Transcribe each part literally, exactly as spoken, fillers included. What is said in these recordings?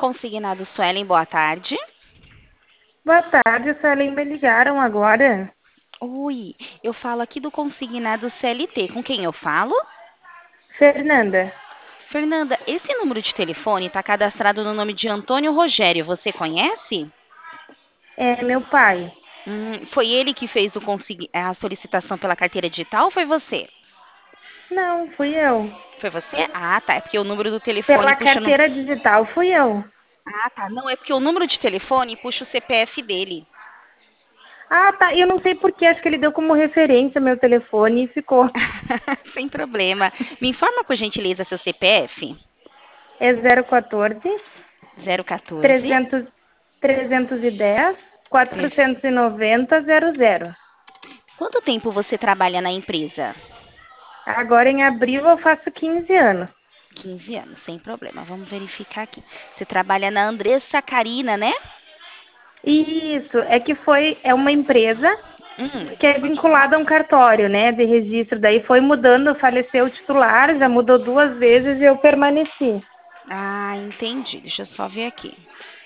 Consignado Suelen, boa tarde. Boa tarde, Suelen. Me ligaram agora? Oi, eu falo aqui do Consignado C L T. Com quem eu falo? Fernanda, Fernanda, esse número de telefone está cadastrado no nome de Antônio Rogério. Você conhece? é meu pai. Hum, foi ele que fez o consign- a solicitação pela carteira digital ou foi você? Não, fui eu. Foi você? Ah, tá. É porque o número do telefone Pela puxa no. carteira digital, fui eu. Ah, tá. Não, é porque o número de telefone puxa o C P F dele. Ah, tá. Eu não sei por que, acho que ele deu como referência meu telefone e ficou. Sem problema. Me informa, por gentileza, seu C P F. É zero um quatro, zero um quatro. trezentos, trezentos e dez, quatrocentos e noventa, zero zero. Quanto tempo você trabalha na empresa? Agora em abril eu faço quinze anos. Quinze anos, sem problema. Vamos verificar aqui. Você trabalha na Andressa Carina, né? Isso, é que foi, é uma empresa Hum. que é vinculada a um cartório, né, de registro. Daí foi mudando, faleceu o titular, já mudou duas vezes e eu permaneci. Ah, entendi. Deixa eu só ver aqui.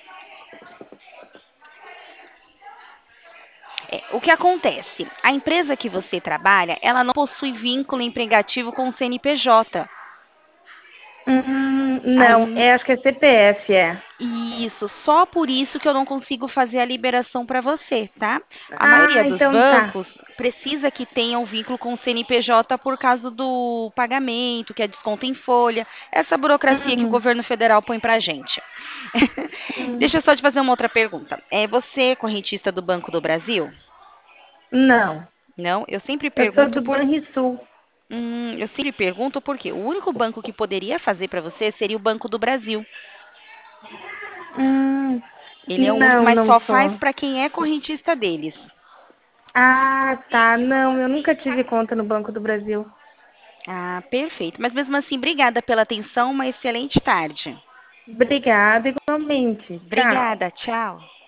É, o que acontece? A empresa que você trabalha, ela não possui vínculo emregativo com o C N P J. Hum, não, Aí, é, acho que é C P F, é. isso, só por isso que eu não consigo fazer a liberação para você, tá? A maioria Ah, dos então tá. bancos precisa que tenha um vínculo com o C N P J por causa do pagamento, que é desconto em folha, essa burocracia que o Uhum. governo federal põe pra gente. Hum. Deixa eu só te fazer uma outra pergunta. É você correntista do Banco do Brasil? Não, Não, eu sempre eu sou pergunto do por, Banrisul. hum, eu sempre pergunto porque o único banco que poderia fazer para você seria o Banco do Brasil. Hum, Ele é o único, não, mas não só faz sou. para quem é correntista deles. Ah, tá. Não, eu nunca tive conta no Banco do Brasil. Ah, perfeito. Mas mesmo assim, obrigada pela atenção, uma excelente tarde. Obrigada, igualmente. Tchau. Obrigada, tchau.